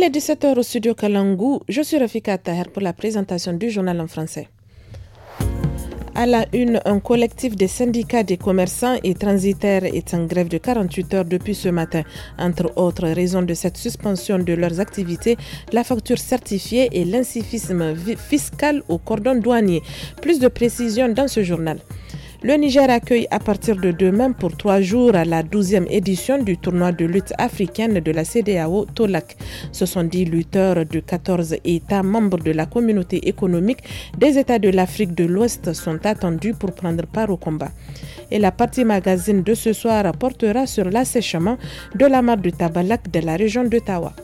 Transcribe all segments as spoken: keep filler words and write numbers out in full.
Il est dix-sept heures au studio Kalangu. Je suis Rafika Taher pour la présentation du journal en français. À la une, un collectif des syndicats des commerçants et transitaires est en grève de quarante-huit heures depuis ce matin. Entre autres raisons de cette suspension de leurs activités, la facture certifiée et l'insuffisance fiscal au cordon douanier. Plus de précisions dans ce journal. Le Niger accueille à partir de demain pour trois jours la douzième édition du tournoi de lutte africaine de la C D A O Tolak. Ce sont dix lutteurs de quatorze États membres de la communauté économique des États de l'Afrique de l'Ouest sont attendus pour prendre part au combat. Et la partie magazine de ce soir portera sur l'assèchement de la mare de Tabalak de la région de Tawa.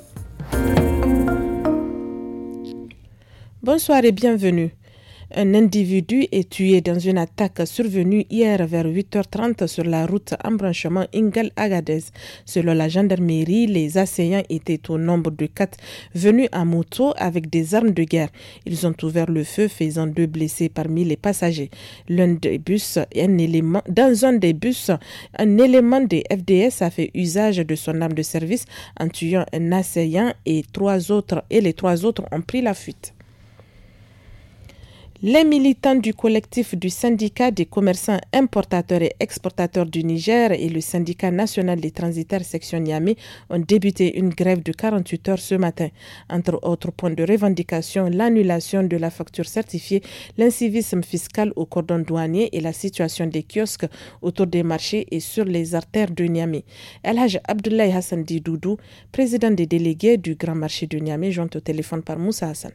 Bonsoir et bienvenue. Un individu est tué dans une attaque survenue hier vers huit heures trente sur la route embranchement Ingal-Agadez. Selon la gendarmerie, les assaillants étaient au nombre de quatre venus à moto avec des armes de guerre. Ils ont ouvert le feu, faisant deux blessés parmi les passagers. L'un des bus, un élément, dans un des bus, un élément des F D S a fait usage de son arme de service en tuant un assaillant et trois autres, et les trois autres ont pris la fuite. Les militants du collectif du syndicat des commerçants importateurs et exportateurs du Niger et le syndicat national des transitaires section Niamey ont débuté une grève de quarante-huit heures ce matin. Entre autres points de revendication, l'annulation de la facture certifiée, l'incivisme fiscal au cordon douanier et la situation des kiosques autour des marchés et sur les artères de Niamey. El Haj Abdoulaye Hassan Didoudou, président des délégués du Grand Marché de Niamey, joint au téléphone par Moussa Hassan.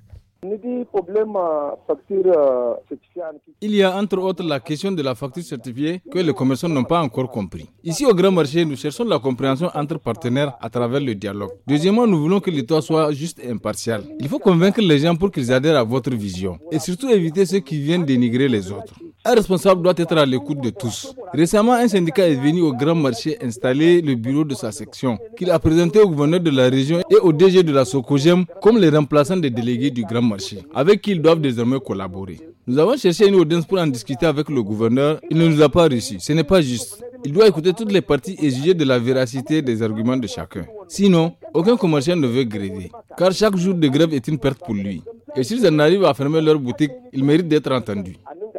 Il y a entre autres la question de la facture certifiée que les commerçants n'ont pas encore compris. Ici au Grand Marché, nous cherchons la compréhension entre partenaires à travers le dialogue. Deuxièmement, nous voulons que l'État soit juste et impartial. Il faut convaincre les gens pour qu'ils adhèrent à votre vision et surtout éviter ceux qui viennent dénigrer les autres. Un responsable doit être à l'écoute de tous. Récemment, un syndicat est venu au Grand Marché installer le bureau de sa section, qu'il a présenté au gouverneur de la région et au D G de la Socogem comme les remplaçants des délégués du Grand Marché, avec qui ils doivent désormais collaborer. Nous avons cherché une audience pour en discuter avec le gouverneur. Il ne nous a pas reçus. Ce n'est pas juste. Il doit écouter toutes les parties et juger de la véracité des arguments de chacun. Sinon, aucun commerçant ne veut gréver, car chaque jour de grève est une perte pour lui. Et s'ils en arrivent à fermer leur boutique, ils méritent d'être entendus.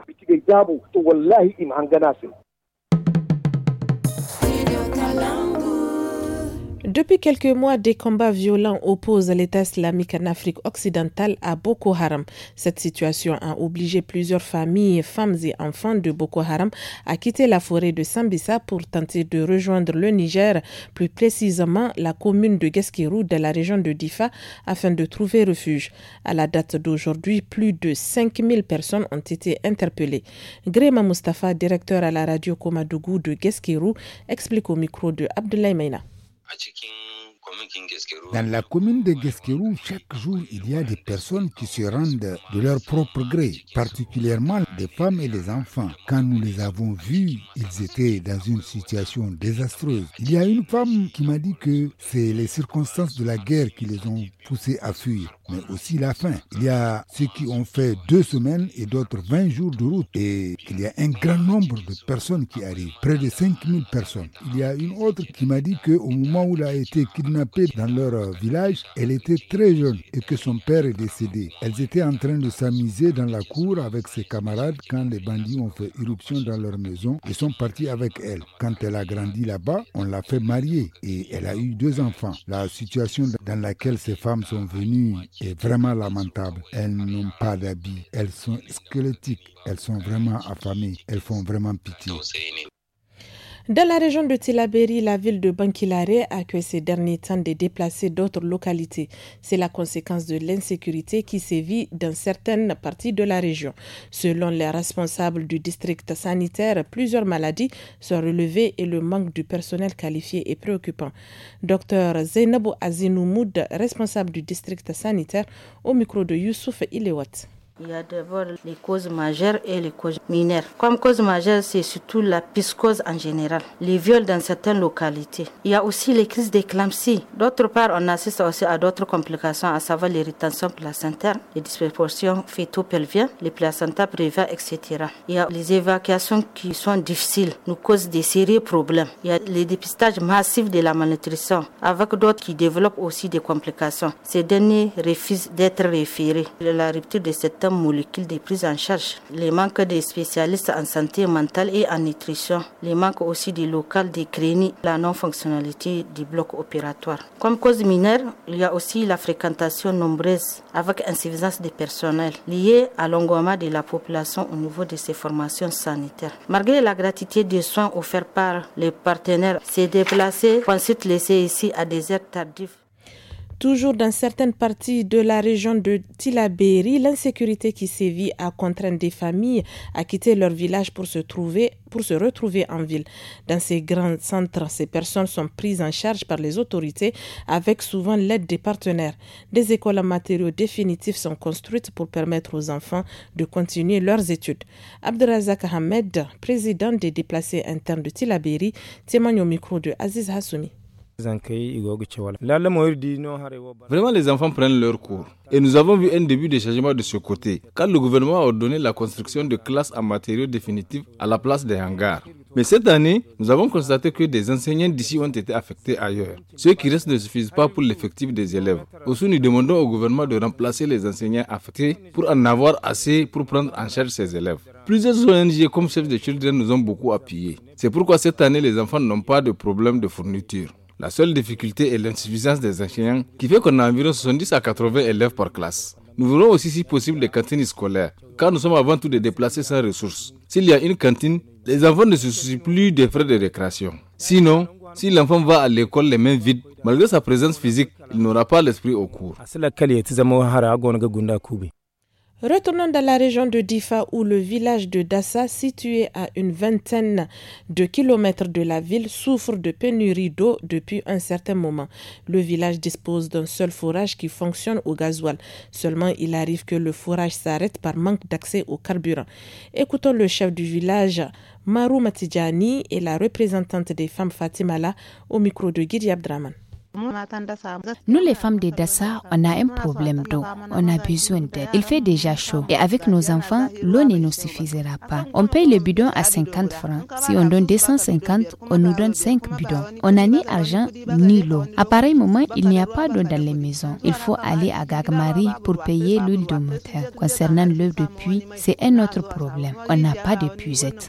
Depuis quelques mois, des combats violents opposent l'État islamique en Afrique occidentale à Boko Haram. Cette situation a obligé plusieurs familles, femmes et enfants de Boko Haram à quitter la forêt de Sambisa pour tenter de rejoindre le Niger, plus précisément la commune de Gueskérou de la région de Difa, afin de trouver refuge. À la date d'aujourd'hui, plus de cinq mille personnes ont été interpellées. Gréma Mustafa, directeur à la radio Komadougou de Gueskérou, explique au micro de Abdoulaye Maina. Dans la commune de Gueskérou, chaque jour, il y a des personnes qui se rendent de leur propre gré, particulièrement des femmes et les enfants. Quand nous les avons vus, ils étaient dans une situation désastreuse. Il y a une femme qui m'a dit que c'est les circonstances de la guerre qui les ont poussés à fuir, mais aussi la faim. Il y a ceux qui ont fait deux semaines et d'autres vingt jours de route, et il y a un grand nombre de personnes qui arrivent, près de cinq mille personnes. Il y a une autre qui m'a dit qu'au moment où elle a été kidnappée dans leur village, elle était très jeune et que son père est décédé. Elles étaient en train de s'amuser dans la cour avec ses camarades quand les bandits ont fait irruption dans leur maison et sont partis avec elle. Quand elle a grandi là-bas, on l'a fait marier et elle a eu deux enfants. La situation dans laquelle ces femmes sont venues est vraiment lamentable. Elles n'ont pas d'habits, elles sont squelettiques, elles sont vraiment affamées, elles font vraiment pitié. Dans la région de Tillabéri, la ville de Bankilare accueille ces derniers temps des déplacés d'autres localités. C'est la conséquence de l'insécurité qui sévit dans certaines parties de la région. Selon les responsables du district sanitaire, plusieurs maladies sont relevées et le manque du personnel qualifié est préoccupant. Docteur Zainabou Azinoumoud, responsable du district sanitaire, au micro de Youssouf Ilewat. Il y a d'abord les causes majeures et les causes mineures. Comme cause majeure, c'est surtout la psychose en général, les viols dans certaines localités. Il y a aussi les crises d'éclampsie. D'autre part, on assiste aussi à d'autres complications, à savoir les rétentions placentaires, les disproportions fœto-pelviennes, les placentas préviens, et cetera. Il y a les évacuations qui sont difficiles, nous causent des sérieux problèmes. Il y a les dépistages massifs de la malnutrition, avec d'autres qui développent aussi des complications. Ces derniers refusent d'être référés. La rupture de cette molécules de prise en charge, les manques de spécialistes en santé mentale et en nutrition, les manques aussi du local des cliniques, la non-fonctionnalité du bloc opératoire. Comme cause mineure, il y a aussi la fréquentation nombreuse avec insuffisance de personnel liée à l'engouement de la population au niveau de ces formations sanitaires. Malgré la gratuité des soins offerts par les partenaires, ces déplacés consultent les C I C à des heures tardives. Toujours dans certaines parties de la région de Tillabéri, l'insécurité qui sévit a contraint des familles à quitter leur village pour se trouver, pour se retrouver en ville. Dans ces grands centres, ces personnes sont prises en charge par les autorités avec souvent l'aide des partenaires. Des écoles en matériaux définitifs sont construites pour permettre aux enfants de continuer leurs études. Abdelrazak Ahmed, président des déplacés internes de Tillabéri, témoigne au micro de Aziz Hassoumi. Vraiment, les enfants prennent leur cours. Et nous avons vu un début de changement de ce côté, car le gouvernement a ordonné la construction de classes en matériaux définitifs à la place des hangars. Mais cette année, nous avons constaté que des enseignants d'ici ont été affectés ailleurs. Ceux qui restent ne suffisent pas pour l'effectif des élèves. Aussi, nous demandons au gouvernement de remplacer les enseignants affectés pour en avoir assez pour prendre en charge ces élèves. Plusieurs O N G comme Save the Children nous ont beaucoup appuyés. C'est pourquoi cette année, les enfants n'ont pas de problème de fourniture. La seule difficulté est l'insuffisance des enseignants qui fait qu'on a environ soixante-dix à quatre-vingts élèves par classe. Nous voulons aussi si possible des cantines scolaires, car nous sommes avant tout des déplacés sans ressources. S'il y a une cantine, les enfants ne se soucient plus des frais de récréation. Sinon, si l'enfant va à l'école les mains vides, malgré sa présence physique, il n'aura pas l'esprit au cours. Retournons dans la région de Difa où le village de Dassa, situé à une vingtaine de kilomètres de la ville, souffre de pénurie d'eau depuis un certain moment. Le village dispose d'un seul forage qui fonctionne au gasoil. Seulement, il arrive que le forage s'arrête par manque d'accès au carburant. Écoutons le chef du village, Marou Matidjani, et la représentante des femmes Fatimala au micro de Guidi Abdraman. Nous, les femmes de Dassa, on a un problème d'eau. On a besoin d'aide. Il fait déjà chaud. Et avec nos enfants, l'eau ne nous suffisera pas. On paye le bidon à cinquante francs. Si on donne deux cent cinquante, on nous donne cinq bidons. On n'a ni argent, ni l'eau. À pareil moment, il n'y a pas d'eau dans les maisons. Il faut aller à Gagmari pour payer l'huile de moteur. Concernant l'eau de puits, c'est un autre problème. On n'a pas de puisette.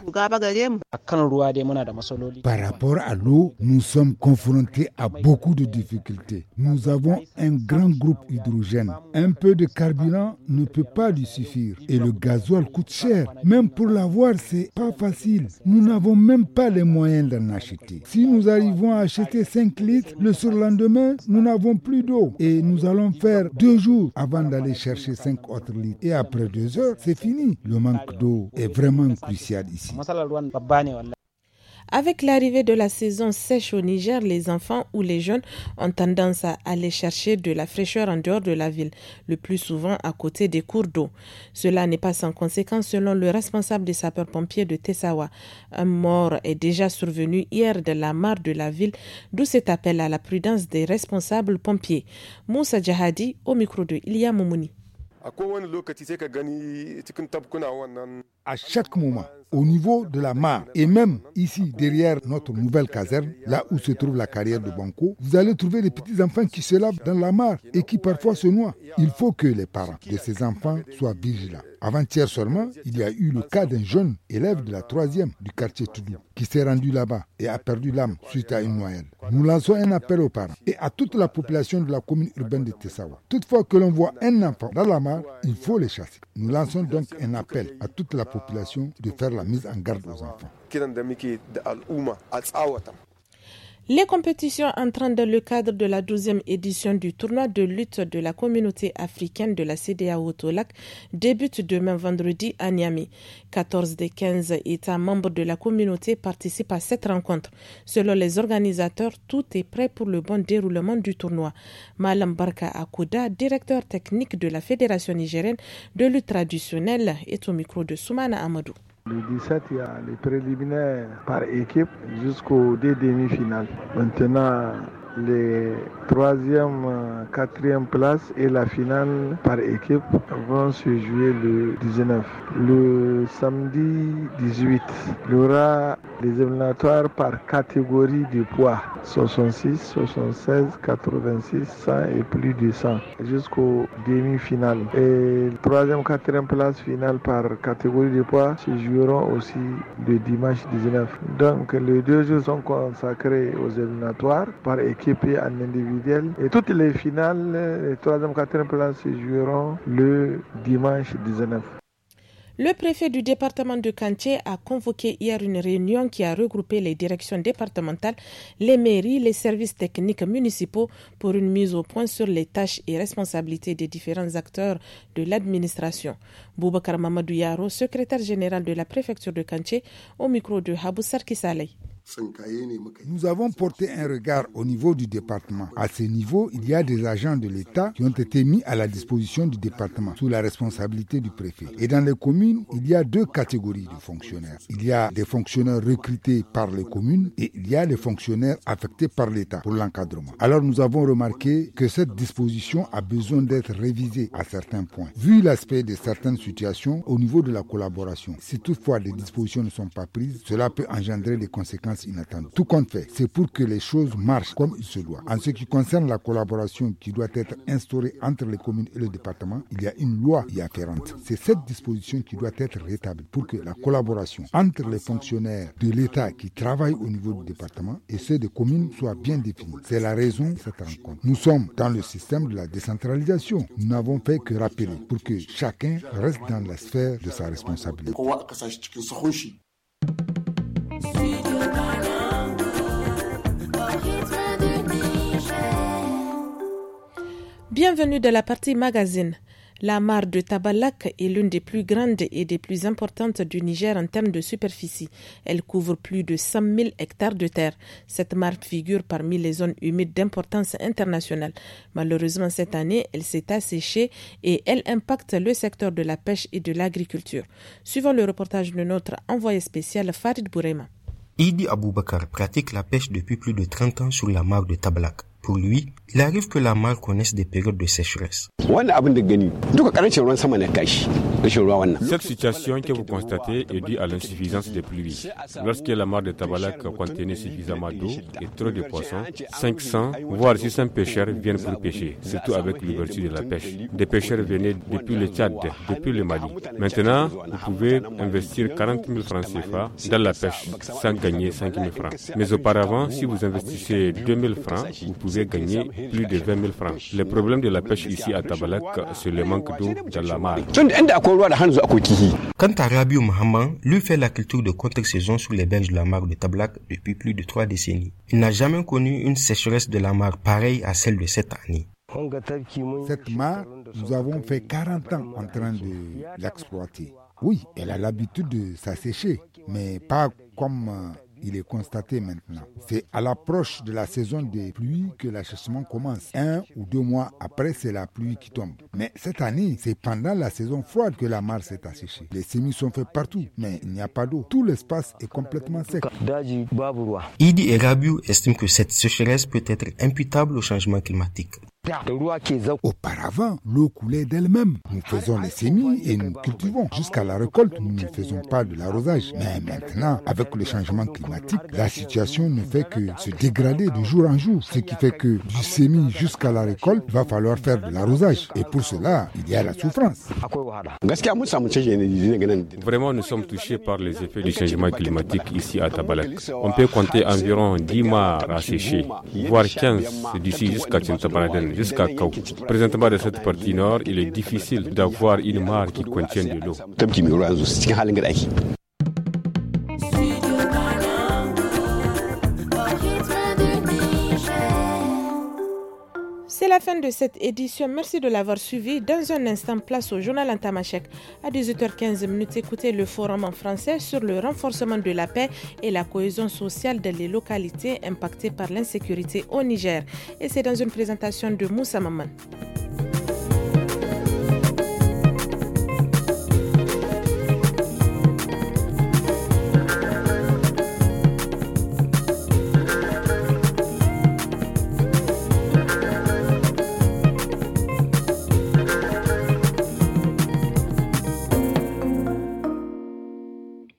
Par rapport à l'eau, nous sommes confrontés à beaucoup de difficultés. Nous avons un grand groupe hydrogène. Un peu de carburant ne peut pas lui suffire. Et le gasoil coûte cher. Même pour l'avoir, c'est pas facile. Nous n'avons même pas les moyens d'en acheter. Si nous arrivons à acheter cinq litres, le surlendemain, nous n'avons plus d'eau. Et nous allons faire deux jours avant d'aller chercher cinq autres litres. Et après deux heures, c'est fini. Le manque d'eau est vraiment crucial ici. Avec l'arrivée de la saison sèche au Niger, les enfants ou les jeunes ont tendance à aller chercher de la fraîcheur en dehors de la ville, le plus souvent à côté des cours d'eau. Cela n'est pas sans conséquence selon le responsable des sapeurs-pompiers de Tessawa. Un mort est déjà survenu hier dans la mare de la ville, d'où cet appel à la prudence des responsables pompiers. Moussa Djahadi au micro de Ilia Moumouni. À chaque moment, au niveau de la mare et même ici derrière notre nouvelle caserne, là où se trouve la carrière de Banco, vous allez trouver des petits enfants qui se lavent dans la mare et qui parfois se noient. Il faut que les parents de ces enfants soient vigilants. Avant-hier seulement, il y a eu le cas d'un jeune élève de la troisième du quartier Toudou qui s'est rendu là-bas et a perdu l'âme suite à une noyade. Nous lançons un appel aux parents et à toute la population de la commune urbaine de Tessawa. Toutefois que l'on voit un enfant dans la mare, il faut les chasser. Nous lançons donc un appel à toute la population de faire la mise en garde aux enfants. Les compétitions entrant dans le cadre de la douzième édition du tournoi de lutte de la communauté africaine de la C D A O Tolak débutent demain vendredi à Niamey. quatorze des quinze États membres de la communauté participent à cette rencontre. Selon les organisateurs, tout est prêt pour le bon déroulement du tournoi. Malam Barka Akouda, directeur technique de la Fédération nigérienne de lutte traditionnelle, est au micro de Soumana Amadou. Le dix-sept, il y a les préliminaires par équipe jusqu'aux deux demi-finales. Maintenant, les troisième, quatrième places et la finale par équipe vont se jouer le dix-neuf. Le samedi dix-huit, il y aura les éliminatoires par catégorie de poids. soixante-six, soixante-seize, quatre-vingt-six, cent et plus de cent jusqu'aux demi-finales. Et troisième, quatrième place finale par catégorie de poids se joueront aussi le dimanche dix-neuf. Donc les deux jours sont consacrés aux éliminatoires par équipe et en individuel. Et toutes les finales, les troisième, quatrième places se joueront le dimanche dix-neuf. Le préfet du département de Kanché a convoqué hier une réunion qui a regroupé les directions départementales, les mairies, les services techniques municipaux pour une mise au point sur les tâches et responsabilités des différents acteurs de l'administration. Boubacar Mamadou Yaro, secrétaire général de la préfecture de Kanché, au micro de Haboussar Kissaley. Nous avons porté un regard au niveau du département. À ce niveau, il y a des agents de l'État qui ont été mis à la disposition du département sous la responsabilité du préfet. Et dans les communes, il y a deux catégories de fonctionnaires. Il y a des fonctionnaires recrutés par les communes et il y a les fonctionnaires affectés par l'État pour l'encadrement. Alors nous avons remarqué que cette disposition a besoin d'être révisée à certains points. Vu l'aspect de certaines situations au niveau de la collaboration, si toutefois les dispositions ne sont pas prises, cela peut engendrer des conséquences inattendues. Tout compte fait, c'est pour que les choses marchent comme il se doit. En ce qui concerne la collaboration qui doit être instaurée entre les communes et le département, il y a une loi y afférente. C'est cette disposition qui doit être rétablie pour que la collaboration entre les fonctionnaires de l'État qui travaillent au niveau du département et ceux des communes soit bien définie. C'est la raison de cette rencontre. Nous sommes dans le système de la décentralisation. Nous n'avons fait que rappeler pour que chacun reste dans la sphère de sa responsabilité. Bienvenue dans la partie magazine. La mare de Tabalak est l'une des plus grandes et des plus importantes du Niger en termes de superficie. Elle couvre plus de cent mille hectares de terre. Cette mare figure parmi les zones humides d'importance internationale. Malheureusement, cette année, elle s'est asséchée et elle impacte le secteur de la pêche et de l'agriculture. Suivant le reportage de notre envoyé spécial Farid Bourema. Idi Aboubakar pratique la pêche depuis plus de trente ans sur la mare de Tabalak. Pour lui, il arrive que la mare connaisse des périodes de sécheresse. Cette situation que vous constatez est due à l'insuffisance des pluies. Lorsque la mare de Tabalak contenait suffisamment d'eau et trop de poissons, cinq cents voire six cents pêcheurs viennent pour pêcher, surtout avec l'ouverture de la pêche. Des pêcheurs venaient depuis le Tchad, depuis le Mali. Maintenant, vous pouvez investir quarante mille francs C F A dans la pêche sans gagner cinq mille francs. Mais auparavant, si vous investissez deux mille francs, vous pouvez gagner plus de vingt mille francs. Le problème de la pêche ici à Tabalak, c'est le manque d'eau dans la mare. Quant à Rabiou Mohamed, lui fait la culture de contre-saison sur les berges de la mare de Tabalak depuis plus de trois décennies. Il n'a jamais connu une sécheresse de la mare pareille à celle de cette année. Cette mare, nous avons fait quarante ans en train de l'exploiter. Oui, elle a l'habitude de s'assécher, mais pas comme euh, il est constaté maintenant. C'est à l'approche de la saison des pluies que l'assèchement commence. Un ou deux mois après, c'est la pluie qui tombe. Mais cette année, c'est pendant la saison froide que la mare s'est asséchée. Les semis sont faits partout, mais il n'y a pas d'eau. Tout l'espace est complètement sec. Idi et Rabiou estiment que cette sécheresse peut être imputable au changement climatique. Auparavant, l'eau coulait d'elle-même. Nous faisons les semis et nous cultivons. Jusqu'à la récolte, nous ne faisons pas de l'arrosage. Mais maintenant, avec le changement climatique, la situation ne fait que se dégrader de jour en jour. Ce qui fait que du semis jusqu'à la récolte, il va falloir faire de l'arrosage. Et pour cela, il y a la souffrance. Vraiment, nous sommes touchés par les effets du changement climatique ici à Tabalak. On peut compter environ dix mares asséchées, voire quinze d'ici jusqu'à Tintabaraden, jusqu'à Kau. Présentement, de cette partie nord, il est difficile d'avoir une mare qui contient de l'eau. C'est la fin de cette édition. Merci de l'avoir suivi. Dans un instant, place au journal en tamashek. À dix-huit heures quinze, écoutez le forum en français sur le renforcement de la paix et la cohésion sociale dans les localités impactées par l'insécurité au Niger. Et c'est dans une présentation de Moussa Maman.